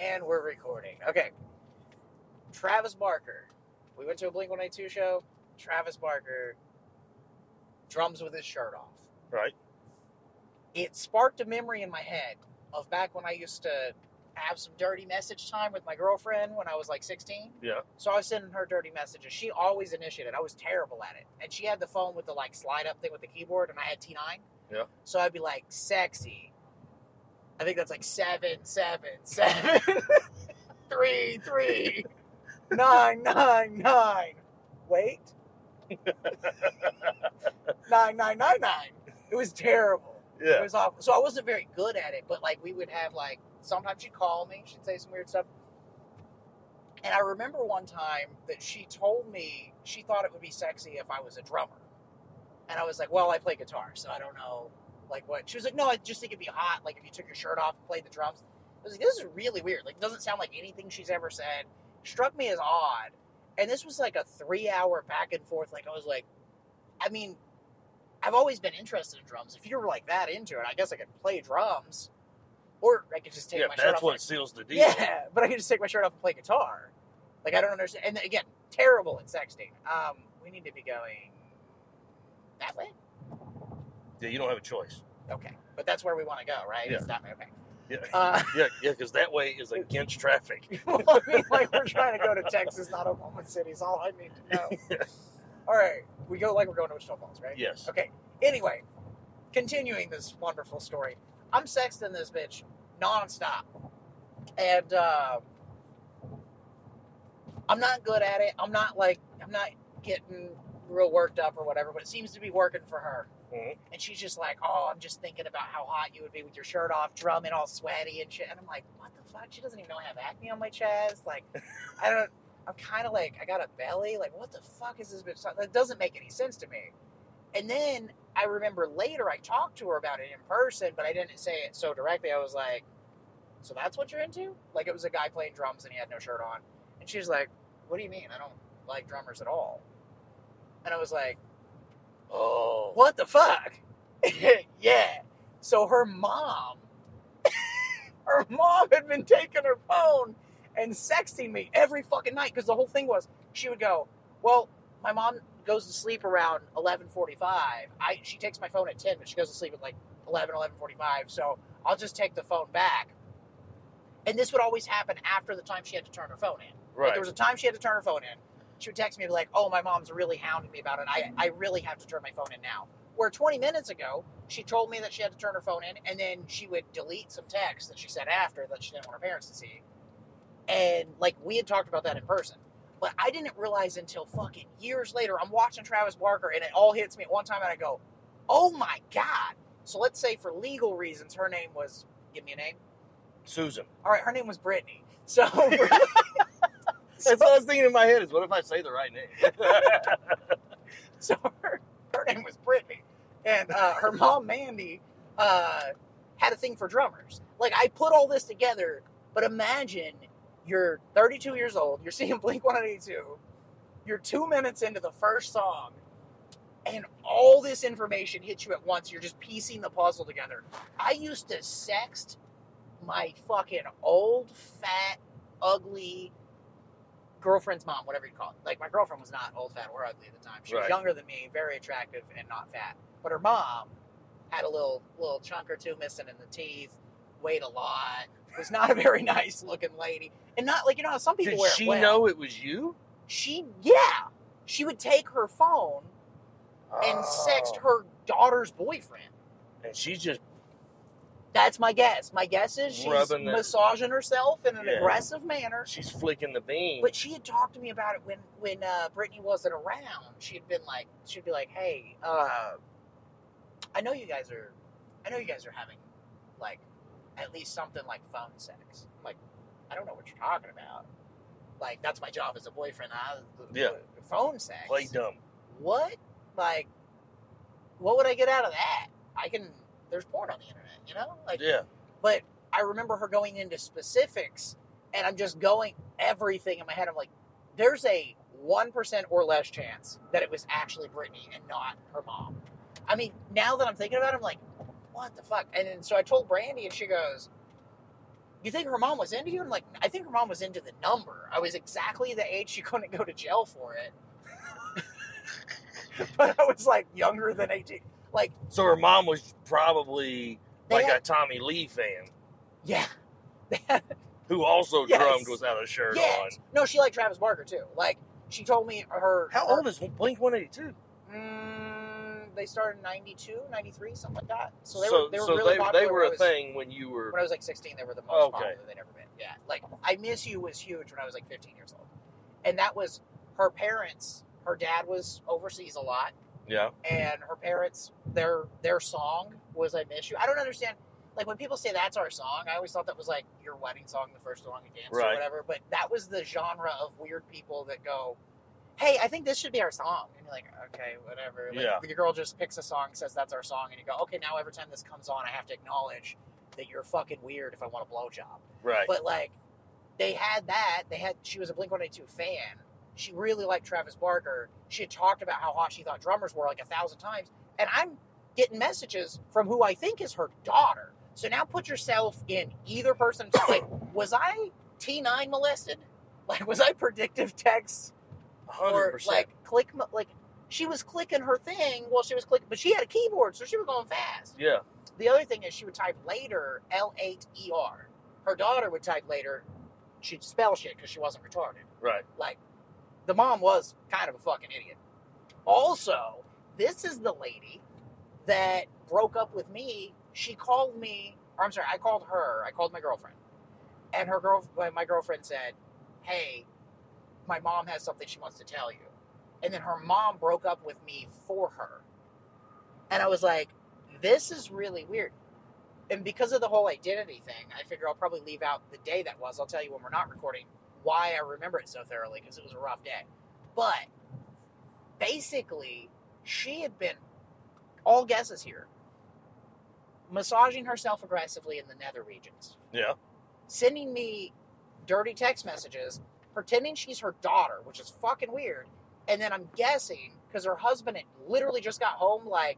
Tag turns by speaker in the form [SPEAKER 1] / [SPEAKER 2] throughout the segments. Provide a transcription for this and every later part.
[SPEAKER 1] And we're recording. Okay. Travis Barker. We went to a Blink-182 show. Travis Barker drums with his shirt off.
[SPEAKER 2] Right.
[SPEAKER 1] It sparked a memory in my head of back when I used to have some dirty message time with my girlfriend when I was like 16.
[SPEAKER 2] Yeah.
[SPEAKER 1] So I was sending her dirty messages. She always initiated. I was terrible at it. And she had the phone with the like slide up thing with the keyboard, and I had T9.
[SPEAKER 2] Yeah.
[SPEAKER 1] So I'd be like, sexy. I think that's like 777 3 3 9 9 9. Wait. 9999. It was terrible.
[SPEAKER 2] Yeah.
[SPEAKER 1] It was awful. So I wasn't very good at it, but like we would have like sometimes she'd call me, she'd say some weird stuff. And I remember one time that she told me she thought it would be sexy if I was a drummer. And I was like, well, I play guitar, so I don't know like what. She was like, no, I just think it'd be hot, like if you took your shirt off and played the drums. I was like, this is really weird. Like, it doesn't sound like anything she's ever said. Struck me as odd. And this was like a 3-hour back and forth. Like, I was like, I mean, I've always been interested in drums. If you were like that into it, I guess I could play drums. Or I could just take my shirt off.
[SPEAKER 2] That's what seals the deal.
[SPEAKER 1] Yeah, but I could just take my shirt off and play guitar. Like, I don't understand. And again, terrible at sexting. We need to be going that way?
[SPEAKER 2] Yeah, you don't have a choice.
[SPEAKER 1] Okay. But that's where we want to go, right?
[SPEAKER 2] Yeah.
[SPEAKER 1] It's that way. Okay.
[SPEAKER 2] Yeah, yeah, because that way is against traffic.
[SPEAKER 1] Well, I mean, like, we're trying to go to Texas, not Oklahoma City, is all I need to know. All right. We go like we're going to Wichita Falls, right?
[SPEAKER 2] Yes.
[SPEAKER 1] Okay. Anyway, continuing this wonderful story. I'm sexting this bitch nonstop. And I'm not good at it. I'm not getting real worked up or whatever, but it seems to be working for her.
[SPEAKER 2] Mm-hmm.
[SPEAKER 1] And she's just like, oh, I'm just thinking about how hot you would be with your shirt off, drumming all sweaty and shit. And I'm like, what the fuck? She doesn't even know I have acne on my chest. Like, I'm kind of like, I got a belly. Like, what the fuck is this bitch? That doesn't make any sense to me. And then I remember later I talked to her about it in person, but I didn't say it so directly. I was like, so that's what you're into? Like, it was a guy playing drums and he had no shirt on. And she was like, what do you mean? I don't like drummers at all. And I was like, oh, what the fuck? Yeah. So her mom had been taking her phone and sexting me every fucking night, because the whole thing was, she would go, well, my mom goes to sleep around 11:45. She takes my phone at 10, but she goes to sleep at like 11:45, so I'll just take the phone back. And this would always happen after the time she had to turn her phone in.
[SPEAKER 2] Right.
[SPEAKER 1] Like, there was a time she had to turn her phone in. She would text me and be like, oh, my mom's really hounding me about it. I really have to turn my phone in now. Where 20 minutes ago, she told me that she had to turn her phone in, and then she would delete some text that she said after that she didn't want her parents to see. And, like, we had talked about that in person. But I didn't realize until fucking years later, I'm watching Travis Barker, and it all hits me at one time, and I go, oh, my God. So let's say for legal reasons, her name was, give me a name.
[SPEAKER 2] Susan.
[SPEAKER 1] All right, her name was Brittany. So...
[SPEAKER 2] That's all I was thinking in my head is, what if I say the right name?
[SPEAKER 1] So her name was Brittany. And her mom, Mandy, had a thing for drummers. Like, I put all this together, but imagine you're 32 years old, you're seeing Blink-182, you're 2 minutes into the first song, and all this information hits you at once. You're just piecing the puzzle together. I used to sext my fucking old, fat, ugly girlfriend's mom, whatever you call it. Like, my girlfriend was not old, fat, or ugly at the time. She was younger than me, very attractive, and not fat. But her mom had a little chunk or two missing in the teeth, weighed a lot, was not a very nice looking lady. And not, like, you know how some people wear it well.
[SPEAKER 2] Did she know it was you?
[SPEAKER 1] She would take her phone and sext her daughter's boyfriend.
[SPEAKER 2] And she's just...
[SPEAKER 1] That's my guess. My guess is she's massaging herself in an aggressive manner.
[SPEAKER 2] She's flicking the bean.
[SPEAKER 1] But she had talked to me about it when Brittany wasn't around. She'd be like, hey, I know you guys are having, like, at least something like phone sex. I'm like, I don't know what you're talking about. Like, that's my job as a boyfriend. Phone sex.
[SPEAKER 2] Play dumb.
[SPEAKER 1] What? Like, what would I get out of that? There's porn on the internet, you know? Like,
[SPEAKER 2] yeah.
[SPEAKER 1] But I remember her going into specifics, and I'm just going everything in my head. I'm like, there's a 1% or less chance that it was actually Brittany and not her mom. I mean, now that I'm thinking about it, I'm like, what the fuck? And then so I told Brandy, and she goes, you think her mom was into you? And like, I think her mom was into the number. I was exactly the age she couldn't go to jail for it. But I was like younger than 18. Like,
[SPEAKER 2] So her mom was probably
[SPEAKER 1] They
[SPEAKER 2] like
[SPEAKER 1] had-
[SPEAKER 2] a Tommy Lee fan
[SPEAKER 1] yeah. They had,
[SPEAKER 2] who also
[SPEAKER 1] Yes.
[SPEAKER 2] drummed without a shirt
[SPEAKER 1] yes.
[SPEAKER 2] on.
[SPEAKER 1] No, she liked Travis Barker too. Like, she told me
[SPEAKER 2] How old is Blink 182?
[SPEAKER 1] They started in 92, 93, something like that. So they were
[SPEAKER 2] so
[SPEAKER 1] really popular.
[SPEAKER 2] they were
[SPEAKER 1] when I
[SPEAKER 2] a
[SPEAKER 1] was-
[SPEAKER 2] thing when you were.
[SPEAKER 1] When I was like 16, they were the most
[SPEAKER 2] Okay.
[SPEAKER 1] popular they'd ever been. Yeah. Like, I Miss You was huge when I was like 15 years old. And that was her parents. Her dad was overseas a lot.
[SPEAKER 2] Yeah.
[SPEAKER 1] And her parents, their song was I Miss You. I don't understand. Like, when people say that's our song, I always thought that was like your wedding song, the first song you danced or
[SPEAKER 2] Right.
[SPEAKER 1] whatever. But that was the genre of weird people that go, hey, I think this should be our song. And you're like, okay, whatever. Like,
[SPEAKER 2] Yeah.
[SPEAKER 1] the girl just picks a song, says that's our song, and you go, okay, now every time this comes on, I have to acknowledge that you're fucking weird if I want a blowjob.
[SPEAKER 2] Right.
[SPEAKER 1] But like, they had that. She was a Blink-182 fan. She really liked Travis Barker. She had talked about how hot she thought drummers were like 1,000 times. And I'm getting messages from who I think is her daughter. So now put yourself in either person. Like, was I T9 molested? Like, was I predictive text?
[SPEAKER 2] 100%.
[SPEAKER 1] Or like she was clicking her thing while she was clicking, but she had a keyboard, so she was going fast.
[SPEAKER 2] Yeah.
[SPEAKER 1] The other thing is she would type later L8ER. Her daughter would type later. She'd spell shit because she wasn't retarded.
[SPEAKER 2] Right.
[SPEAKER 1] Like, the mom was kind of a fucking idiot. Also, this is the lady that broke up with me. She called me, or I'm sorry, I called her. I called my girlfriend, and my girlfriend said, "Hey, my mom has something she wants to tell you." And then her mom broke up with me for her. And I was like, this is really weird. And because of the whole identity thing, I figure I'll probably leave out the day that was. I'll tell you when we're not recording why I remember it so thoroughly, because it was a rough day. But basically, she had been, all guesses here, massaging herself aggressively in the nether regions.
[SPEAKER 2] Yeah.
[SPEAKER 1] Sending me dirty text messages, pretending she's her daughter, which is fucking weird. And then I'm guessing, because her husband had literally just got home like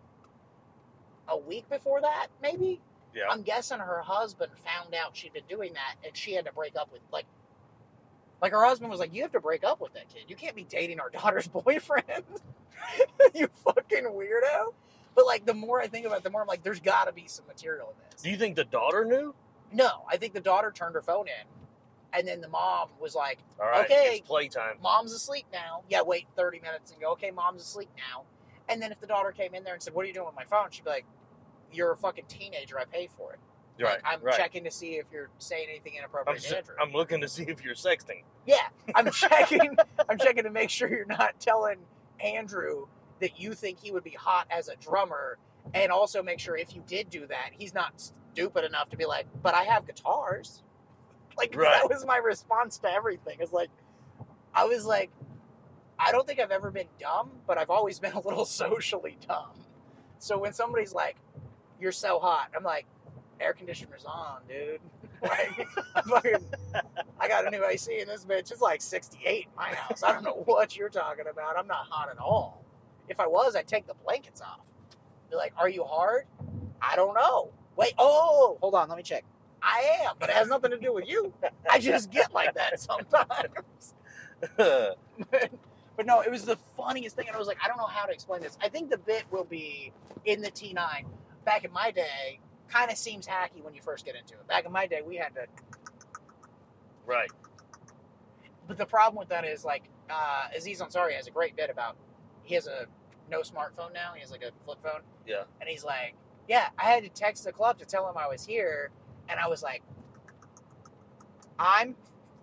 [SPEAKER 1] a week before that, maybe?
[SPEAKER 2] Yeah.
[SPEAKER 1] I'm guessing her husband found out she'd been doing that, and she had to break up with, like her husband was like, you have to break up with that kid. You can't be dating our daughter's boyfriend. You fucking weirdo. But, like, the more I think about it, the more I'm like, there's got to be some material in this.
[SPEAKER 2] Do you think the daughter knew?
[SPEAKER 1] No, I think the daughter turned her phone in, and then the mom was like,
[SPEAKER 2] All right.
[SPEAKER 1] Okay.
[SPEAKER 2] It's playtime.
[SPEAKER 1] mom's asleep now. Yeah, wait 30 minutes and go, okay, mom's asleep now. And then if the daughter came in there and said, what are you doing with my phone? She'd be like, you're a fucking teenager. I pay for it.
[SPEAKER 2] Right.
[SPEAKER 1] Like, I'm
[SPEAKER 2] right.
[SPEAKER 1] checking to see if you're saying anything inappropriate to Andrew.
[SPEAKER 2] I'm looking to see if you're sexting.
[SPEAKER 1] Yeah, I'm checking. I'm checking to make sure you're not telling Andrew that you think he would be hot as a drummer, and also make sure if you did do that, he's not stupid enough to be like, but I have guitars. Like,
[SPEAKER 2] Right.
[SPEAKER 1] that was my response to everything. It's like, I was like, I don't think I've ever been dumb, but I've always been a little socially dumb. So when somebody's like, you're so hot, I'm like, air conditioner's on, dude. Like, I got a new AC in this bitch. It's like 68 in my house. I don't know what you're talking about. I'm not hot at all. If I was, I'd take the blankets off. Be like, are you hard? I don't know. Wait, hold on, let me check. I am, but it has nothing to do with you. I just get like that sometimes. But no, it was the funniest thing, and I was like, I don't know how to explain this. I think the bit will be in the T9. Back in my day, kind of seems hacky when you first get into it. Back in my day, we had to.
[SPEAKER 2] Right.
[SPEAKER 1] But the problem with that is, like, Aziz Ansari has a great bit about, he has no smartphone now. He has like a flip phone.
[SPEAKER 2] Yeah.
[SPEAKER 1] And he's like, yeah, I had to text the club to tell him I was here, and I was like, I'm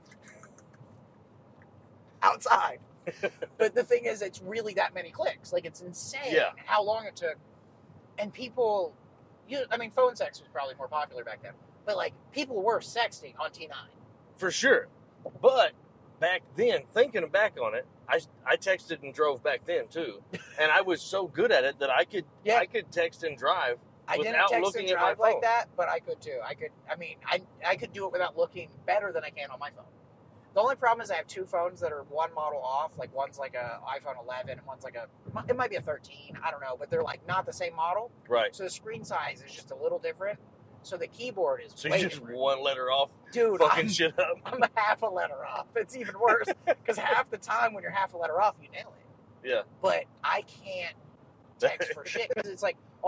[SPEAKER 1] outside. But the thing is, it's really that many clicks. Like, it's insane how long it took. And people, phone sex was probably more popular back then. But, like, people were sexting on T9.
[SPEAKER 2] For sure. But back then, thinking back on it, I texted and drove back then too, and I was so good at it that I could text and drive
[SPEAKER 1] I didn't
[SPEAKER 2] without
[SPEAKER 1] text
[SPEAKER 2] looking
[SPEAKER 1] and
[SPEAKER 2] at my
[SPEAKER 1] drive like
[SPEAKER 2] phone.
[SPEAKER 1] that, but I could too. I could do it without looking better than I can on my phone. The only problem is I have two phones that are one model off. Like, one's like a iPhone 11 and one's like it might be a 13. I don't know, but they're like not the same model.
[SPEAKER 2] Right.
[SPEAKER 1] So the screen size is just a little different. So the keyboard is
[SPEAKER 2] So
[SPEAKER 1] way
[SPEAKER 2] you're just
[SPEAKER 1] different.
[SPEAKER 2] one letter off,
[SPEAKER 1] Dude,
[SPEAKER 2] fucking shit up.
[SPEAKER 1] I'm a half a letter off. It's even worse because half the time when you're half a letter off, you nail it.
[SPEAKER 2] Yeah.
[SPEAKER 1] But I can't text for shit because it's like